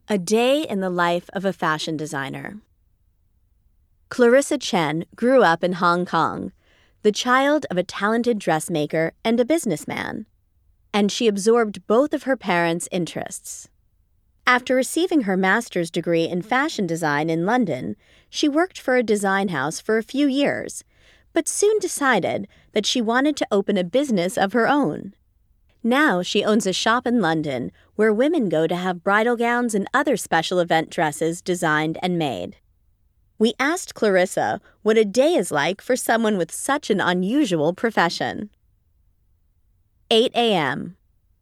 A day in the life of a fashion designer. Clarissa Chen grew up in Hong Kong, the child of a talented dressmaker and a businessman, and she absorbed both of her parents' interests. After receiving her master's degree in fashion design in London, she worked for a design house for a few years, but soon decided that she wanted to open a business of her own. Now she owns a shop in London where women go to have bridal gowns and other special event dresses designed and made. We asked Clarissa what a day is like for someone with such an unusual profession. 8 a.m.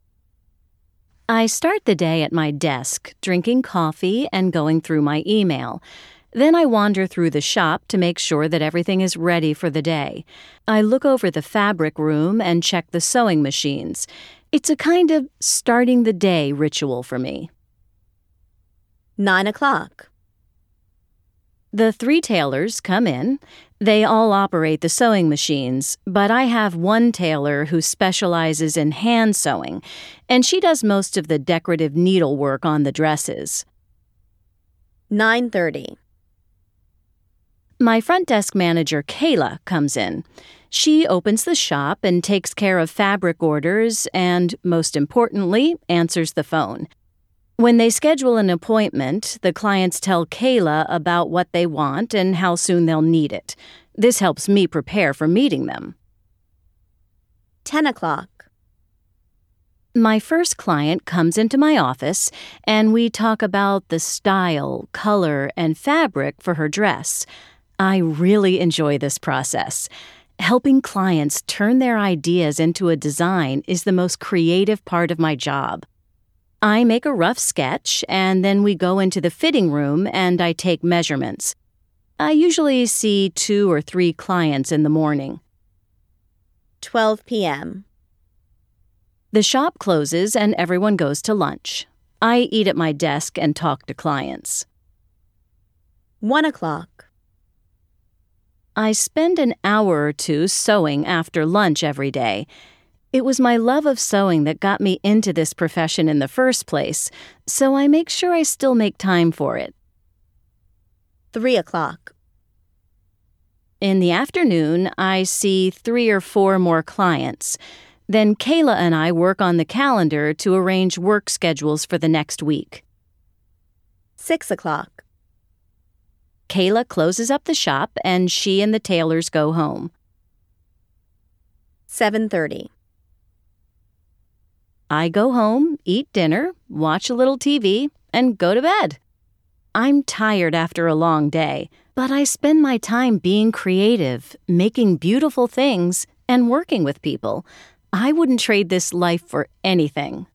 I start the day at my desk, drinking coffee and going through my email. Then I wander through the shop to make sure that everything is ready for the day. I look over the fabric room and check the sewing machines. It's a kind of starting the day ritual for me. 9 o'clock. The 3 tailors come in. They all operate the sewing machines, but I have one tailor who specializes in hand sewing, and she does most of the decorative needlework on the dresses. 9:30. My front desk manager, Kayla, comes in. She opens the shop and takes care of fabric orders and, most importantly, answers the phone. When they schedule an appointment, the clients tell Kayla about what they want and how soon they'll need it. This helps me prepare for meeting them. 10 o'clock. My first client comes into my office, and we talk about the style, color, and fabric for her dress. I really enjoy this process. Helping clients turn their ideas into a design is the most creative part of my job. I make a rough sketch, and then we go into the fitting room and I take measurements. I usually see 2 or 3 clients in the morning. 12 p.m. The shop closes and everyone goes to lunch. I eat at my desk and talk to clients. 1 o'clock. I spend an hour or 2 sewing after lunch every day. It was my love of sewing that got me into this profession in the first place, so I make sure I still make time for it. 3 o'clock. In the afternoon, I see 3 or 4 more clients. Then Kayla and I work on the calendar to arrange work schedules for the next week. 6 o'clock. Kayla closes up the shop and she and the tailors go home. 7:30. I go home, eat dinner, watch a little TV, and go to bed. I'm tired after a long day, but I spend my time being creative, making beautiful things, and working with people. I wouldn't trade this life for anything.